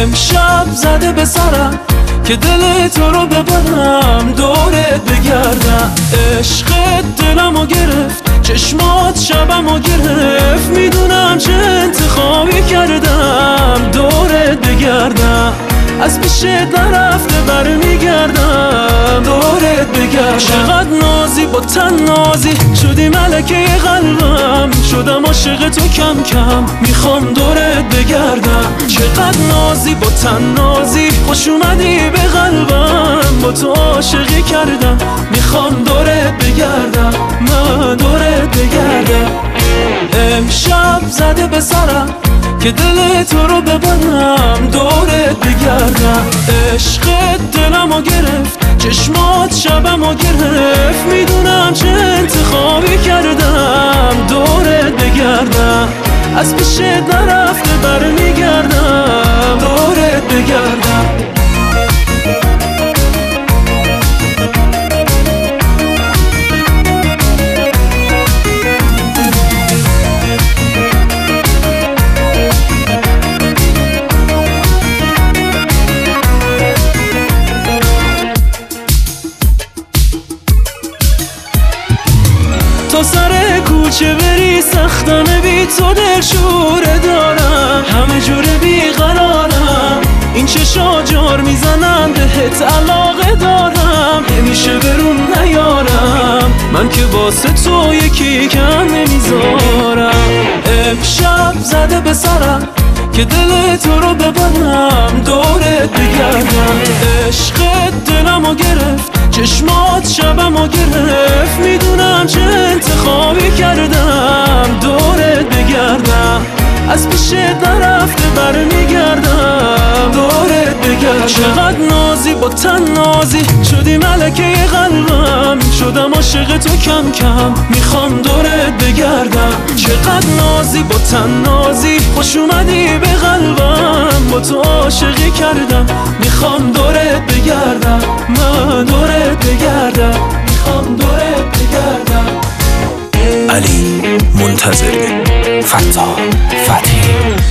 امشب زده به سرم که دل تو رو ببرم دورت بگردم. عشقت دلمو گرفت، چشمات شبمو گرفت، میدونم چه انتخابی کردم دورت بگردم. از پیشت نرفته برمیگردم دورت بگردم. چقدر نازی با تنازی شدی ملکه قلبم، شدم عاشق تو کم کم میخوام دورت بگردم. چقدر نازی با تنازی خوش اومدی به قلبم، با تو عاشقی کردم میخوام دورت بگردم، من دورت بگردم. امشب زده به سرم که دل تو رو ببرم دورت بگردم. عشقت دلمو گرفت، چشمات شبمو گرفت، میدونم چه انتخابی کردم دورت بگردم. از پیشت نرفته برمیگردم دورت بگردم. تا سر کوچه بری سختانه بی تو دل شوره دارم، همه جوره بی قرارم، این چشا جار میزنن بهت علاقه دارم، نمیشه برون نیارم من که واسه تو یکی کم نمیذارم. امشب زده به سرم که دل تو رو ببرم دورت بگردم. عشقت دلمو گرفت، چشمات شبمو گرفت، میدونم چه انتخابی کردم دورت بگردم. از پیشت نرفته برمیگردم دورت بگردم. چقدر نازی با تنازی شدی ملکه قلبم، شدم عاشق تو کم کم میخوام دورت بگردم. چقدر نازی با تنازی خوش اومدی به قلبم، با تو عاشقی کردم میخوام دورت بگردم، من دورت بگردم، میخوام دورت بگردم. علی منتظری، فتا فتحی.